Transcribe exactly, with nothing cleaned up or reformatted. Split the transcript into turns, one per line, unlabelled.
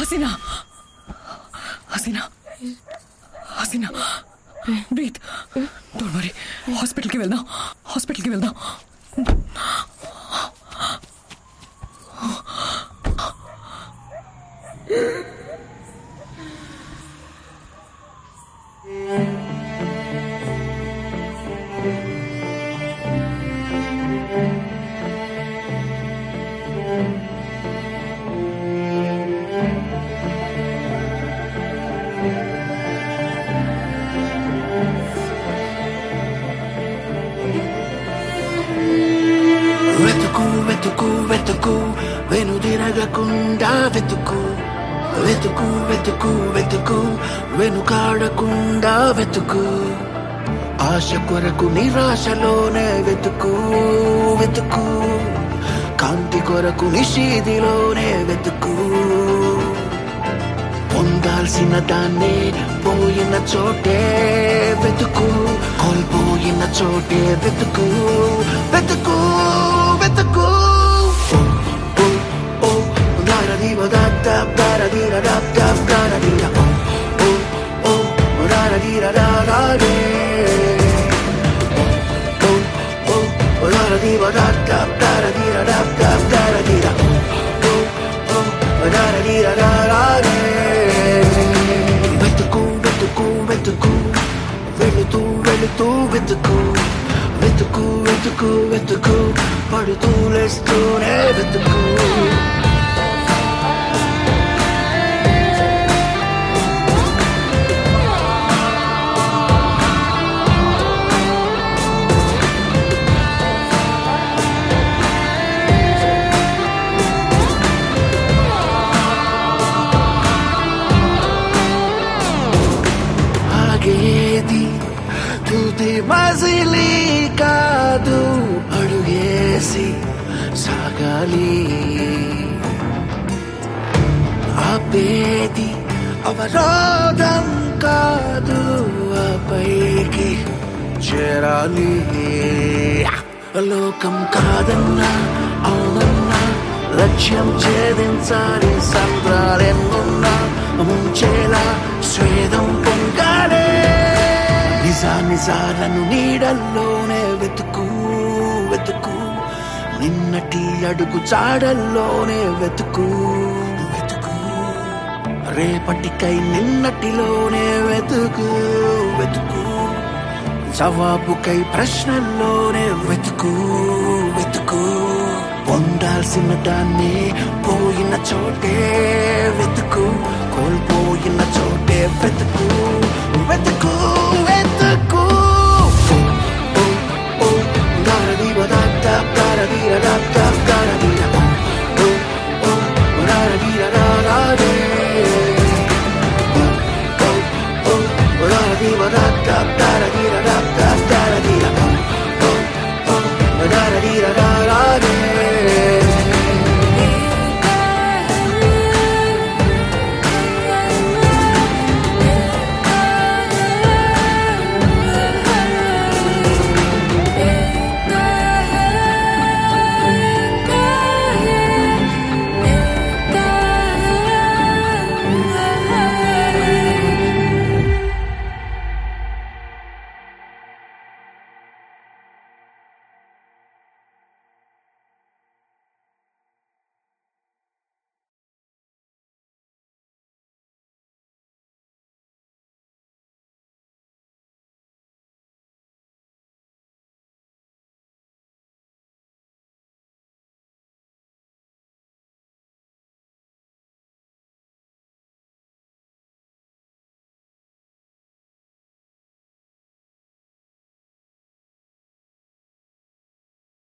Hasina Haseena Haseena breath. Don't worry. హాస్పిటల్కి వెళ్దాం హాస్పిటల్కి వెళ్దాం.
వెతుకు వెతుకు వెతుకు వెనుదిరగకుండా వెతుకు వెతుకు వెతుకు వెతుకు వెనుకాడకుండా వెతుకు ఆశ కొరకు నిరాశలోనే వెతుకు వెతుకు కాంతి కొరకు నిషీదిలోనే వెతుకు పొందాల్సిన దాన్ని పోయిన చోటే వెతుకు కోల్పోయిన చోటే వెతుకు వెతుకు వెతుకు దారదీవ దాప్ దారదీర దాప్ దాప్ దారదీర ఓ ఓ దారదీర దారే ఓ ఓ దారదీవ దాప్ దాప్ దారదీర దాప్ దాప్ దారదీర ఓ ఓ దారదీర దారే వెతుకు వెతుకు వెతుకు వెళుతూ వెళుతూ వెతుకు వెతుకు వెతుకు వెతుకు పడుతూ లేస్తూనే వెతుకు ఆగేది తుది మజిలీ కాదు అడుగేసి సాగాలి ఆపేది అవరోధం కాదు ఆ పైకి చేరాలి లోకం కాదన్నా అవునన్నా లక్ష్యం ఛేదించాలి సంద్రాలెన్నున్నా ముంచేలా స్వేదం పొంగాలే నిజా నిజాలను నీడల్లోనే వెతుకు వెతుకు నిన్నటి అడుగు చాడల్లోనే వెతుకు వెతుకు రేపటికై నిన్నటిలోనే వెతుకు వెతుకు జవాబుకై ప్రశ్నల్లోనే వెతుకు వెతుకు పొందాల్సిన దాన్ని పోయిన చోటే వెతుకు కోల్పోయిన చోటే వెతుకు వెతుకు వెతుకు దారదీవ దాప్ దాప్ దారదీర దాప్ దాప్